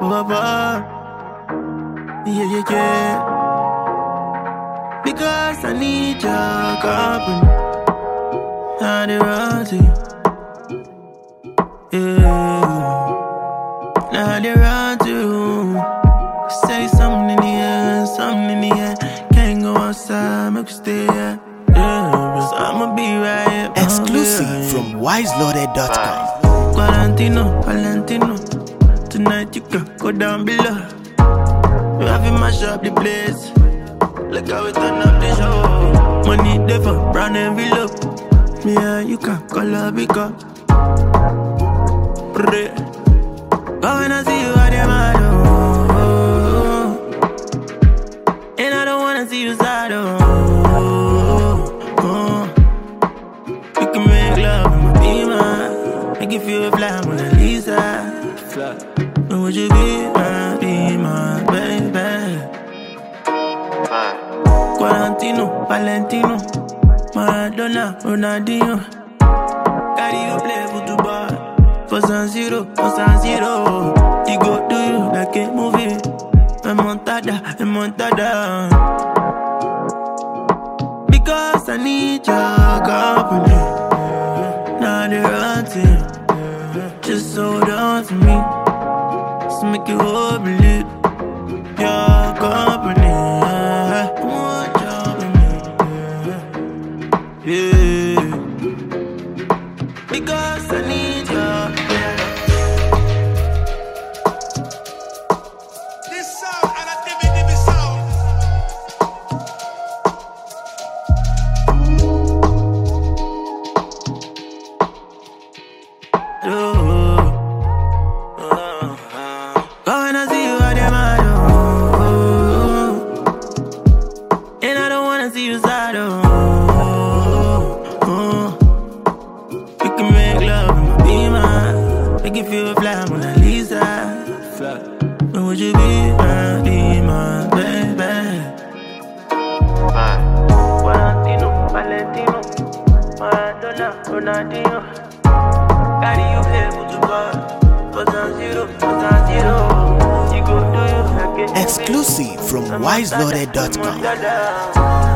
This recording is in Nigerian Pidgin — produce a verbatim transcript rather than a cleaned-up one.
Baba. Yeah, yeah, yeah. Because I need your company. How they run to you. Yeah. Now they run to you. Say something in the air, something in the air. Can't go outside, make you stay here. Yeah, cause I'ma be right here. Exclusive right from wise loaded dot com. Valentino, Valentino. Tonight you can go down below. You have to mash up the place. Look how we turn up the show. Money different, brown envelope. Me and you can call up because pray. But when I see you, I dem mad, oh. And I don't wanna see you sad, oh. Oh. You can make love, I'ma be mine. Make you feel fly, Mona Lisa. Fly. But would you be my, be my baby? Valentino, Valentino, Maradona, Ronaldinho. Carry you play football. For San Zero, for San Zero. You go do you like a movie. A montada, a montada. Because I need your company. Now they're hunting. Just hold on to me. So make you all believe. Your company. Want your company. Yeah. Because I need your. This sound and a dimmy dimmy sound. But when I see you, I dem mad, oh. And I don't wanna see you sad, oh. We can make love, I'ma be mine. Make you feel fly, Mona Lisa. Fly. But would you be my, be my baby? Valentino, Valentino, Maradona, Ronaldinho. Carry you here for the bar. For San Zero, for San Zero. You go do you like it. Exclusive from wise loaded dot com.